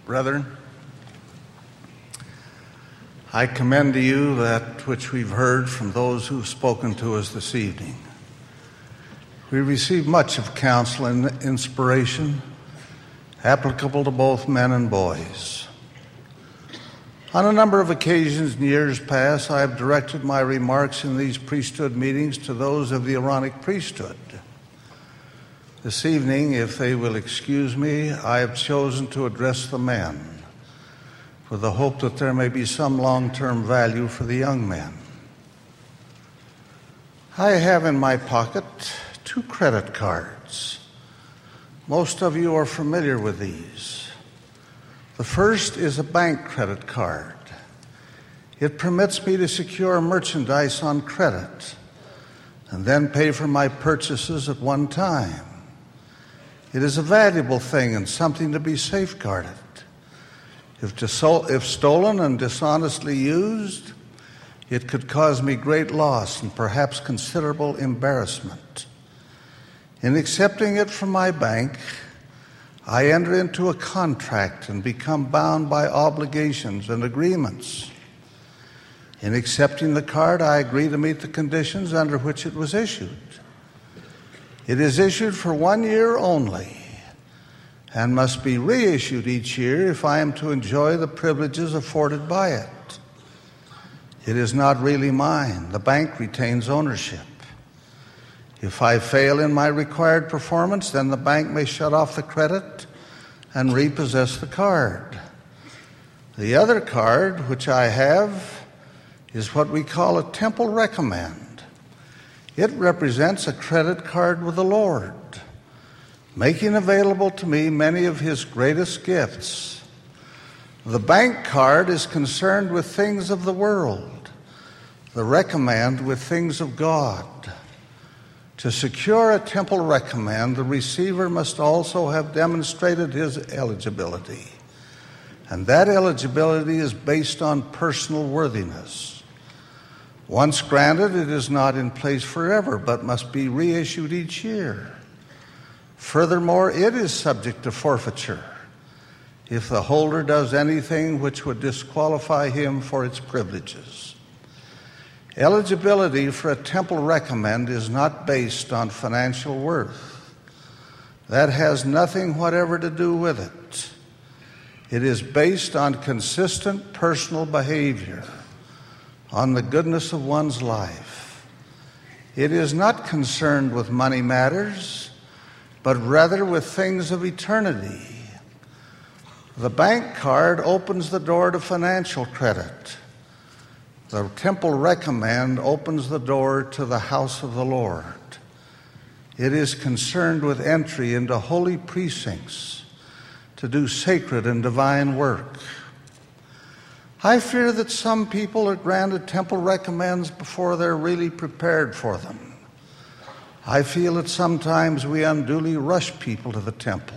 Brethren, I commend to you that which we've heard from those who've spoken to us this evening. We receive much of counsel and inspiration applicable to both men and boys. On a number of occasions in years past, I have directed my remarks in these priesthood meetings to those of the Aaronic priesthood. This evening, if they will excuse me, I have chosen to address the men with the hope that there may be some long-term value for the young men. I have in my pocket 2 credit cards. Most of you are familiar with these. The first is a bank credit card. It permits me to secure merchandise on credit and then pay for my purchases at one time. It is a valuable thing and something to be safeguarded. If stolen and dishonestly used, it could cause me great loss and perhaps considerable embarrassment. In accepting it from my bank, I enter into a contract and become bound by obligations and agreements. In accepting the card, I agree to meet the conditions under which it was issued. It is issued for 1 year only and must be reissued each year if I am to enjoy the privileges afforded by it. It is not really mine. The bank retains ownership. If I fail in my required performance, then the bank may shut off the credit and repossess the card. The other card, which I have, is what we call a temple recommend. It represents a credit card with the Lord, making available to me many of His greatest gifts. The bank card is concerned with things of the world, the recommend with things of God. To secure a temple recommend, the receiver must also have demonstrated his eligibility, and that eligibility is based on personal worthiness. Once granted, it is not in place forever, but must be reissued each year. Furthermore, it is subject to forfeiture if the holder does anything which would disqualify him for its privileges. Eligibility for a temple recommend is not based on financial worth. That has nothing whatever to do with it. It is based on consistent personal behavior, on the goodness of one's life. It is not concerned with money matters, but rather with things of eternity. The bank card opens the door to financial credit. The temple recommend opens the door to the house of the Lord. It is concerned with entry into holy precincts to do sacred and divine work. I fear that some people are granted temple recommends before they're really prepared for them. I feel that sometimes we unduly rush people to the temple.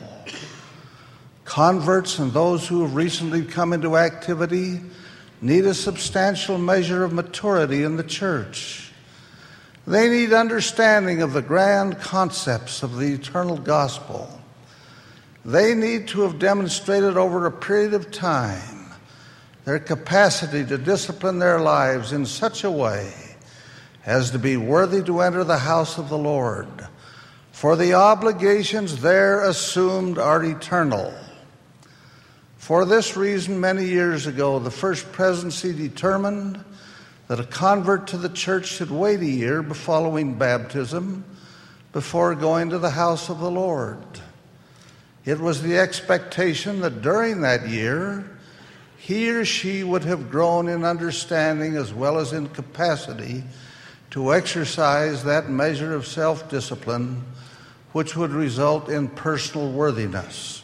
Converts and those who have recently come into activity need a substantial measure of maturity in the church. They need understanding of the grand concepts of the eternal gospel. They need to have demonstrated over a period of time their capacity to discipline their lives in such a way as to be worthy to enter the house of the Lord, for the obligations there assumed are eternal. For this reason, many years ago, the First Presidency determined that a convert to the church should wait a year following baptism before going to the house of the Lord. It was the expectation that during that year, he or she would have grown in understanding as well as in capacity to exercise that measure of self-discipline which would result in personal worthiness.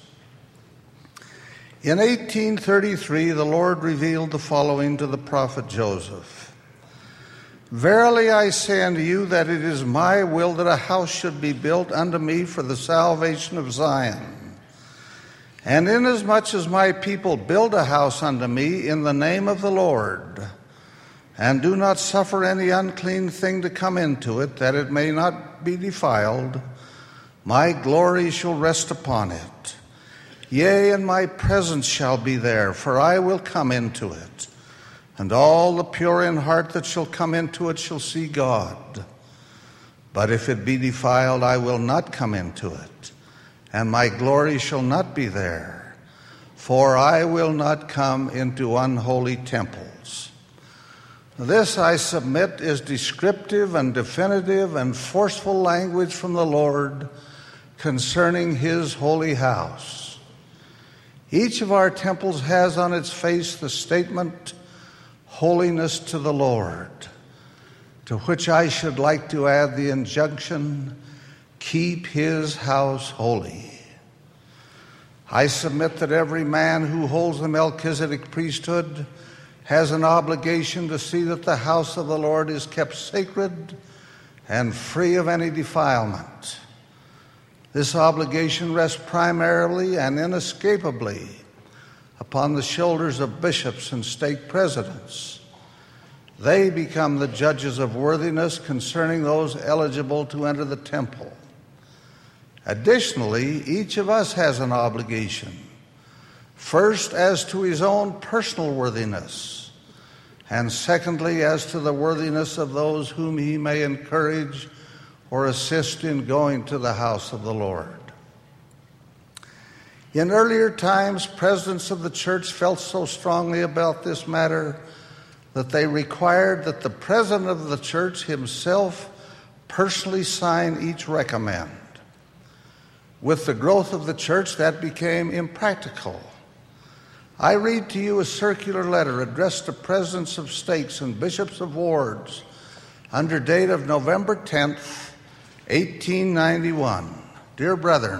In 1833, the Lord revealed the following to the prophet Joseph. Verily I say unto you that it is my will that a house should be built unto me for the salvation of Zion. And inasmuch as my people build a house unto me in the name of the Lord, and do not suffer any unclean thing to come into it, that it may not be defiled, my glory shall rest upon it. Yea, and my presence shall be there, for I will come into it. And all the pure in heart that shall come into it shall see God. But if it be defiled, I will not come into it, and my glory shall not be there. For I will not come into unholy temples. This, I submit, is descriptive and definitive and forceful language from the Lord concerning His holy house. Each of our temples has on its face the statement, "Holiness to the Lord," to which I should like to add the injunction, "Keep His house holy." I submit that every man who holds the Melchizedek priesthood has an obligation to see that the house of the Lord is kept sacred and free of any defilement. This obligation rests primarily and inescapably upon the shoulders of bishops and stake presidents. They become the judges of worthiness concerning those eligible to enter the temple. Additionally, each of us has an obligation, first as to his own personal worthiness, and secondly as to the worthiness of those whom he may encourage or assist in going to the house of the Lord. In earlier times, presidents of the church felt so strongly about this matter that they required that the president of the church himself personally sign each recommend. With the growth of the church, that became impractical. I read to you a circular letter addressed to presidents of stakes and bishops of wards under date of November 10th, 1891. Dear brethren,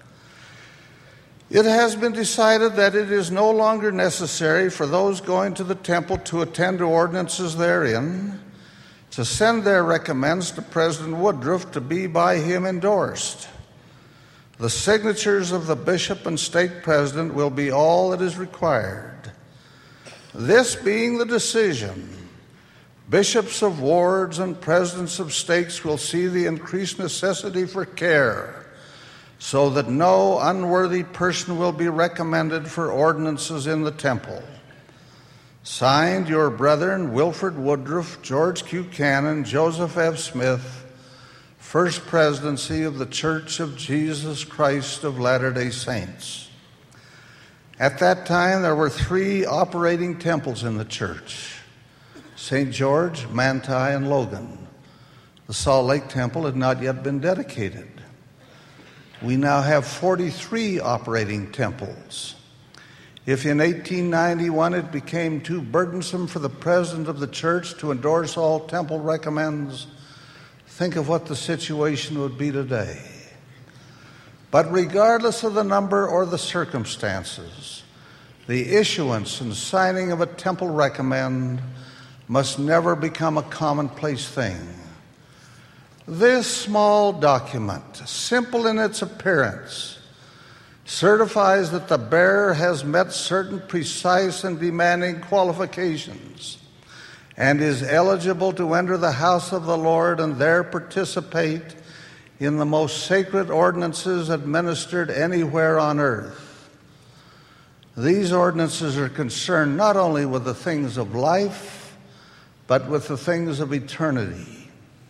it has been decided that it is no longer necessary for those going to the temple to attend to ordinances therein to send their recommends to President Woodruff to be by him endorsed. The signatures of the bishop and stake president will be all that is required. This being the decision, bishops of wards and presidents of stakes will see the increased necessity for care, so that no unworthy person will be recommended for ordinances in the temple. Signed, your brethren, Wilford Woodruff, George Q. Cannon, Joseph F. Smith, First Presidency of the Church of Jesus Christ of Latter-day Saints. At that time, there were 3 operating temples in the church: St. George, Manti, and Logan. The Salt Lake Temple had not yet been dedicated. We now have 43 operating temples. If in 1891 it became too burdensome for the president of the church to endorse all temple recommends, think of what the situation would be today. But regardless of the number or the circumstances, the issuance and signing of a temple recommend must never become a commonplace thing. This small document, simple in its appearance, certifies that the bearer has met certain precise and demanding qualifications and is eligible to enter the house of the Lord and there participate in the most sacred ordinances administered anywhere on earth. These ordinances are concerned not only with the things of life, but with the things of eternity.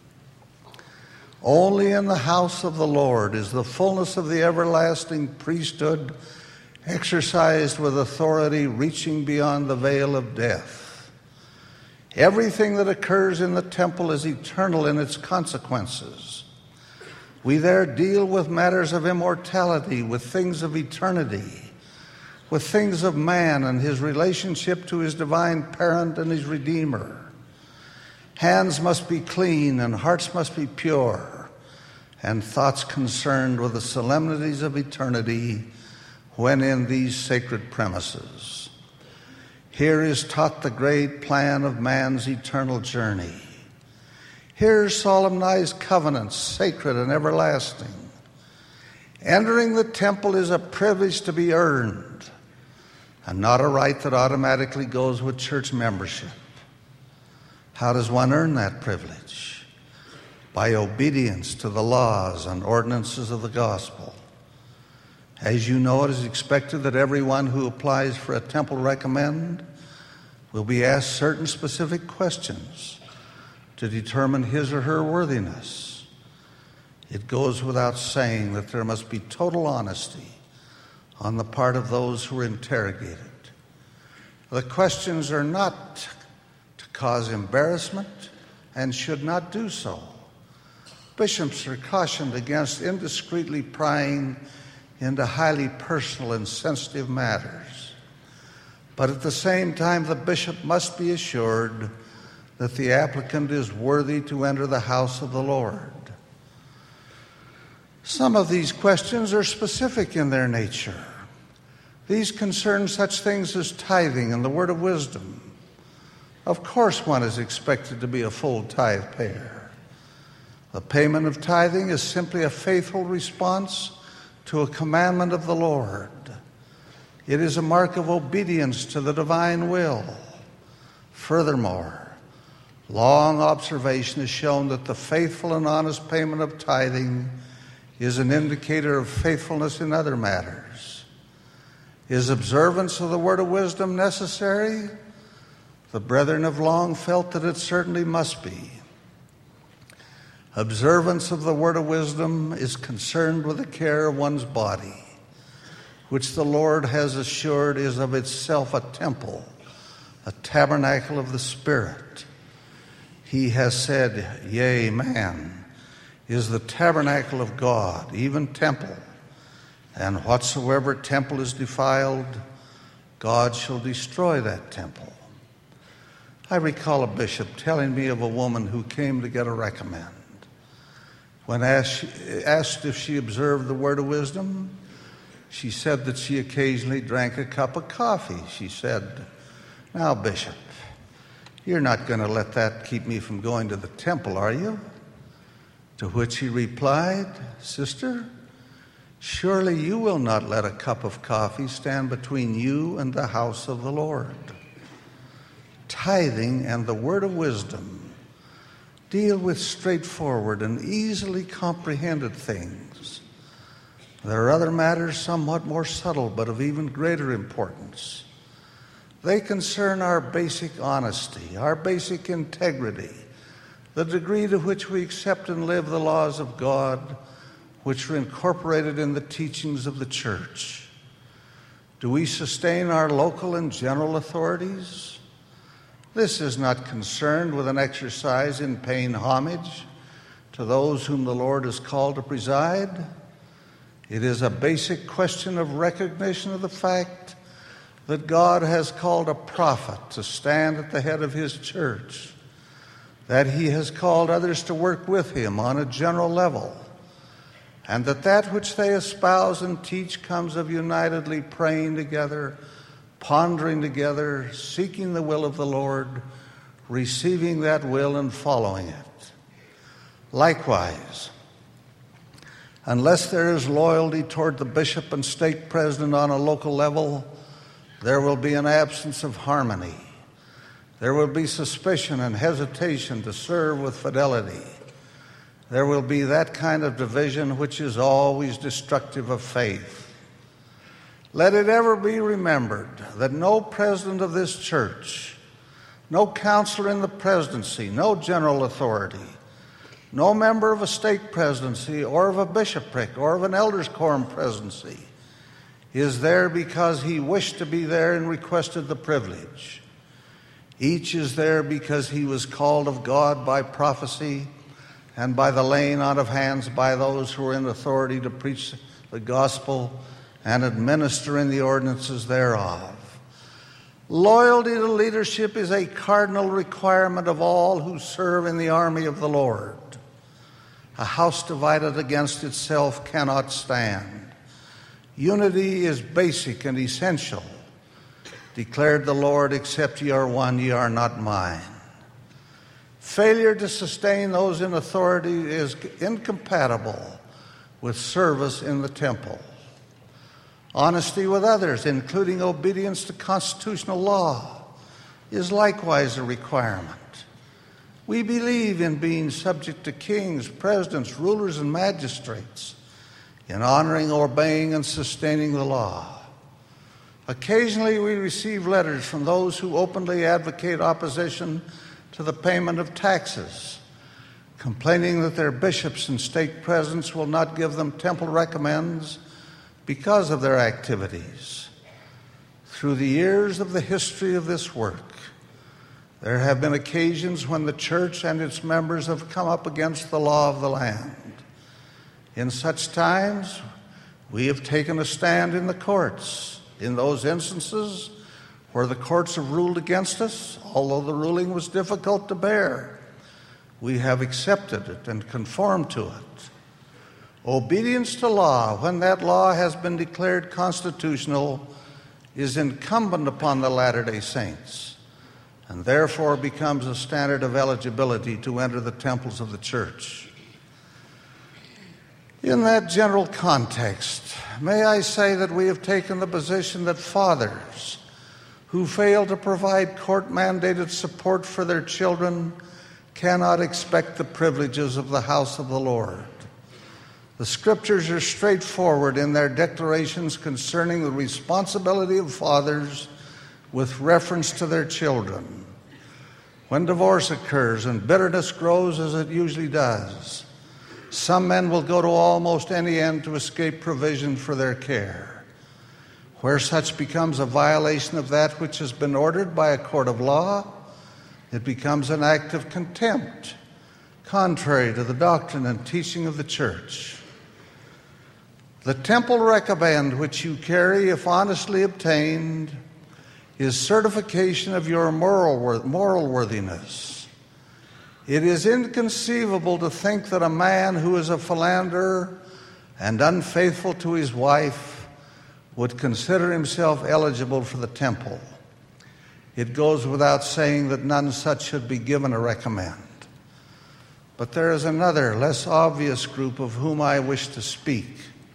Only in the house of the Lord is the fullness of the everlasting priesthood exercised with authority reaching beyond the veil of death. Everything that occurs in the temple is eternal in its consequences. We there deal with matters of immortality, with things of eternity, with things of man and his relationship to his divine parent and his Redeemer. Hands must be clean and hearts must be pure, and thoughts concerned with the solemnities of eternity when in these sacred premises. Here is taught the great plan of man's eternal journey. Here are solemnized covenants, sacred and everlasting. Entering the temple is a privilege to be earned, and not a right that automatically goes with church membership. How does one earn that privilege? By obedience to the laws and ordinances of the gospel. As you know, it is expected that everyone who applies for a temple recommend will be asked certain specific questions to determine his or her worthiness. It goes without saying that there must be total honesty on the part of those who are interrogated. The questions are not to cause embarrassment and should not do so. Bishops are cautioned against indiscreetly prying into highly personal and sensitive matters. But at the same time, the bishop must be assured that the applicant is worthy to enter the house of the Lord. Some of these questions are specific in their nature. These concern such things as tithing and the word of wisdom. Of course, one is expected to be a full tithe payer. The payment of tithing is simply a faithful response to a commandment of the Lord. It is a mark of obedience to the divine will. Furthermore, long observation has shown that the faithful and honest payment of tithing is an indicator of faithfulness in other matters. Is observance of the word of wisdom necessary? The brethren have long felt that it certainly must be. Observance of the word of wisdom is concerned with the care of one's body, which the Lord has assured is of itself a temple, a tabernacle of the Spirit. He has said, yea, man is the tabernacle of God, even temple. And whatsoever temple is defiled, God shall destroy that temple. I recall a bishop telling me of a woman who came to get a recommend. When asked if she observed the word of wisdom, she said that she occasionally drank a cup of coffee. She said, "Now, Bishop, you're not going to let that keep me from going to the temple, are you?" To which he replied, "Sister, surely you will not let a cup of coffee stand between you and the house of the Lord." Tithing and the word of wisdom deal with straightforward and easily comprehended things. There are other matters somewhat more subtle but of even greater importance. They concern our basic honesty, our basic integrity, the degree to which we accept and live the laws of God, which are incorporated in the teachings of the church. Do we sustain our local and general authorities? This is not concerned with an exercise in paying homage to those whom the Lord has called to preside. It is a basic question of recognition of the fact that God has called a prophet to stand at the head of his church, that he has called others to work with him on a general level, and that which they espouse and teach comes of unitedly praying together, pondering together, seeking the will of the Lord, receiving that will and following it. Likewise, unless there is loyalty toward the bishop and stake president on a local level, there will be an absence of harmony. There will be suspicion and hesitation to serve with fidelity. There will be that kind of division which is always destructive of faith. Let it ever be remembered that no president of this church, no counselor in the presidency, no general authority, no member of a stake presidency or of a bishopric or of an elders' quorum presidency is there because he wished to be there and requested the privilege. Each is there because he was called of God by prophecy and by the laying on of hands by those who are in authority to preach the gospel and administer in the ordinances thereof. Loyalty to leadership is a cardinal requirement of all who serve in the army of the Lord. A house divided against itself cannot stand. Unity is basic and essential. Declared the Lord, "Except ye are one, ye are not mine." Failure to sustain those in authority is incompatible with service in the temple. Honesty with others, including obedience to constitutional law, is likewise a requirement. We believe in being subject to kings, presidents, rulers, and magistrates. in honoring, obeying, and sustaining the law. Occasionally we receive letters from those who openly advocate opposition to the payment of taxes, complaining that their bishops and stake presidents will not give them temple recommends because of their activities. Through the years of the history of this work, there have been occasions when the church and its members have come up against the law of the land. In such times, we have taken a stand in the courts. In those instances where the courts have ruled against us, although the ruling was difficult to bear, we have accepted it and conformed to it. Obedience to law, when that law has been declared constitutional, is incumbent upon the Latter-day Saints, and therefore becomes a standard of eligibility to enter the temples of the church. In that general context, may I say that we have taken the position that fathers who fail to provide court-mandated support for their children cannot expect the privileges of the house of the Lord. The Scriptures are straightforward in their declarations concerning the responsibility of fathers with reference to their children. When divorce occurs and bitterness grows, as it usually does, some men will go to almost any end to escape provision for their care. Where such becomes a violation of that which has been ordered by a court of law, it becomes an act of contempt, contrary to the doctrine and teaching of the church. The temple recommend which you carry, if honestly obtained, is certification of your moral worthiness. It is inconceivable to think that a man who is a philanderer and unfaithful to his wife would consider himself eligible for the temple. It goes without saying that none such should be given a recommend. But there is another, less obvious group of whom I wish to speak.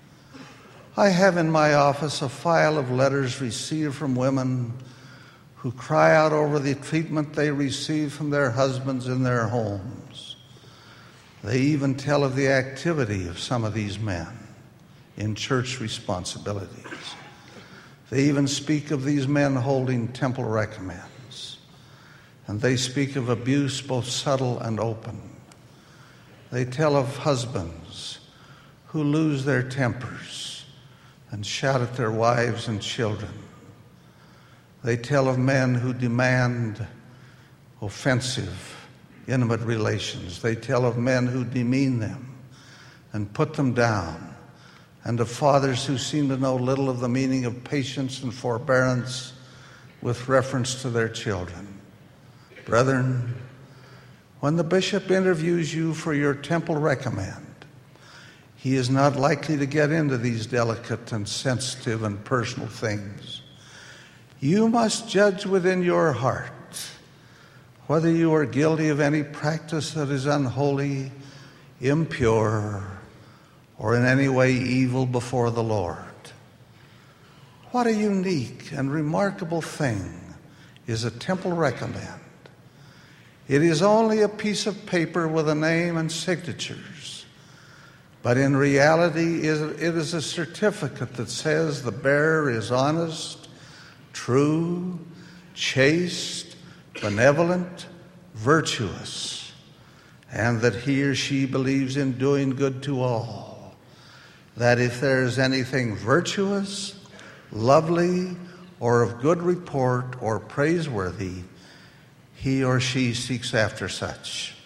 I have in my office a file of letters received from women who cry out over the treatment they receive from their husbands in their homes. They even tell of the activity of some of these men in church responsibilities. They even speak of these men holding temple recommends. And they speak of abuse both subtle and open. They tell of husbands who lose their tempers and shout at their wives and children. They tell of men who demand offensive, intimate relations. They tell of men who demean them and put them down, and of fathers who seem to know little of the meaning of patience and forbearance with reference to their children. Brethren, when the bishop interviews you for your temple recommend, he is not likely to get into these delicate and sensitive and personal things. You must judge within your heart whether you are guilty of any practice that is unholy, impure, or in any way evil before the Lord. What a unique and remarkable thing is a temple recommend. It is only a piece of paper with a name and signatures, but in reality it is a certificate that says the bearer is honest, true, chaste, benevolent, virtuous, and that he or she believes in doing good to all. That if there is anything virtuous, lovely, or of good report or praiseworthy, he or she seeks after such.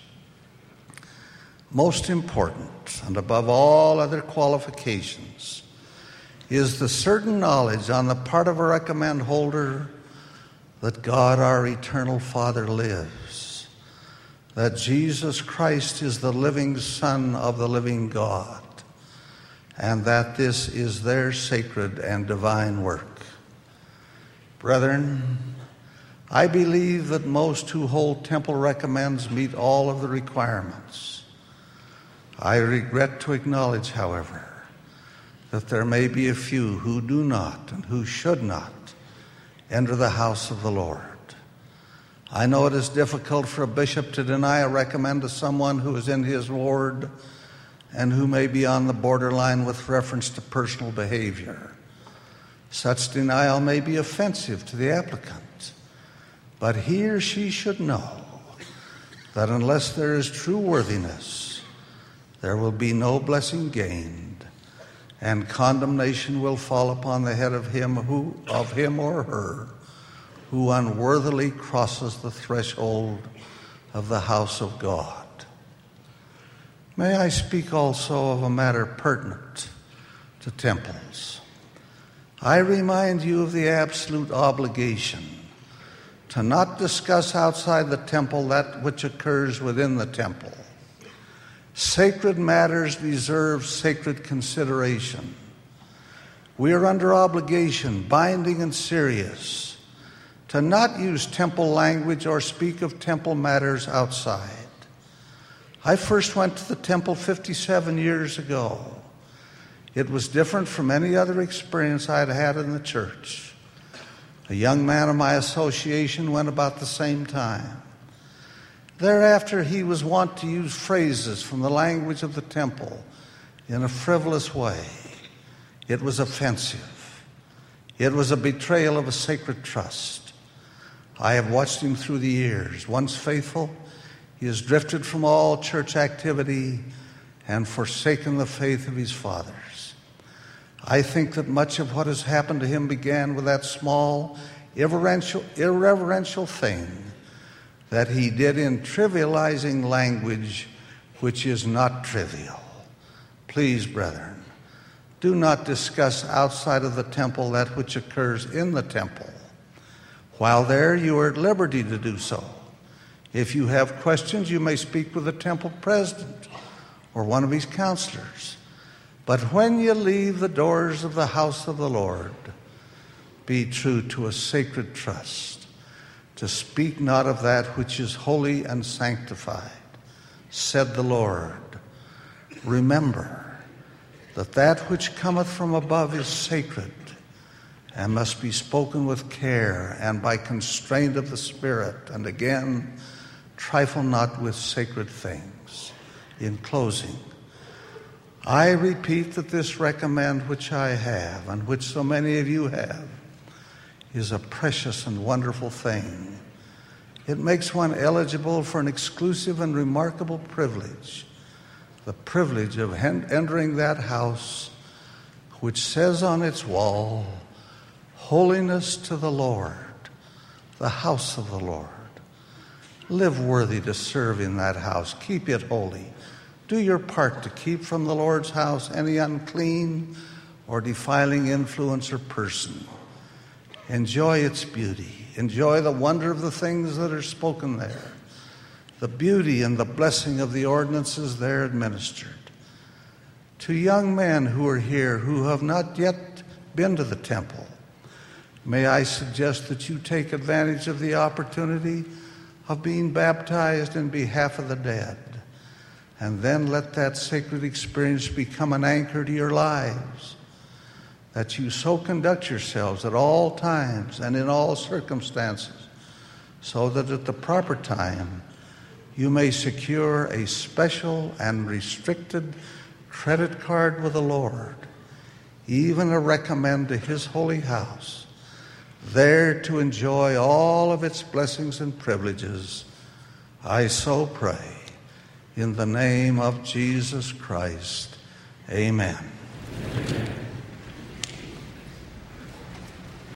Most important, and above all other qualifications, is the certain knowledge on the part of a recommend holder that God, our eternal Father, lives, that Jesus Christ is the living Son of the living God, and that this is their sacred and divine work. Brethren, I believe that most who hold temple recommends meet all of the requirements. I regret to acknowledge, however, that there may be a few who do not and who should not enter the house of the Lord. I know it is difficult for a bishop to deny a recommend to someone who is in his ward and who may be on the borderline with reference to personal behavior. Such denial may be offensive to the applicant, but he or she should know that unless there is true worthiness, there will be no blessing gained, and condemnation will fall upon the head of him or her who unworthily crosses the threshold of the house of God. May I speak also of a matter pertinent to temples. I remind you of the absolute obligation to not discuss outside the temple that which occurs within the temple. Sacred matters deserve sacred consideration. We are under obligation, binding and serious, to not use temple language or speak of temple matters outside. I first went to the temple 57 years ago. It was different from any other experience I'd had in the church. A young man of my association went about the same time. Thereafter, he was wont to use phrases from the language of the temple in a frivolous way. It was offensive. It was a betrayal of a sacred trust. I have watched him through the years. Once faithful, he has drifted from all church activity and forsaken the faith of his fathers. I think that much of what has happened to him began with that small, irreverential thing that he did in trivializing language which is not trivial. Please, brethren, do not discuss outside of the temple that which occurs in the temple. While there, you are at liberty to do so. If you have questions, you may speak with the temple president or one of his counselors. But when you leave the doors of the house of the Lord, be true to a sacred trust, to speak not of that which is holy and sanctified, said the Lord. Remember that which cometh from above is sacred, and must be spoken with care and by constraint of the Spirit. And again, trifle not with sacred things. In closing, I repeat that this recommend which I have, and which so many of you have, is a precious and wonderful thing. It makes one eligible for an exclusive and remarkable privilege, the privilege of entering that house which says on its wall, "Holiness to the Lord," the house of the Lord. Live worthy to serve in that house. Keep it holy. Do your part to keep from the Lord's house any unclean or defiling influence or person. Enjoy its beauty. Enjoy the wonder of the things that are spoken there, the beauty and the blessing of the ordinances there administered. To young men who are here who have not yet been to the temple, may I suggest that you take advantage of the opportunity of being baptized in behalf of the dead, and then let that sacred experience become an anchor to your lives, that you so conduct yourselves at all times and in all circumstances, so that at the proper time you may secure a special and restricted credit card with the Lord, even a recommend to His holy house, there to enjoy all of its blessings and privileges. I so pray, in the name of Jesus Christ. Amen.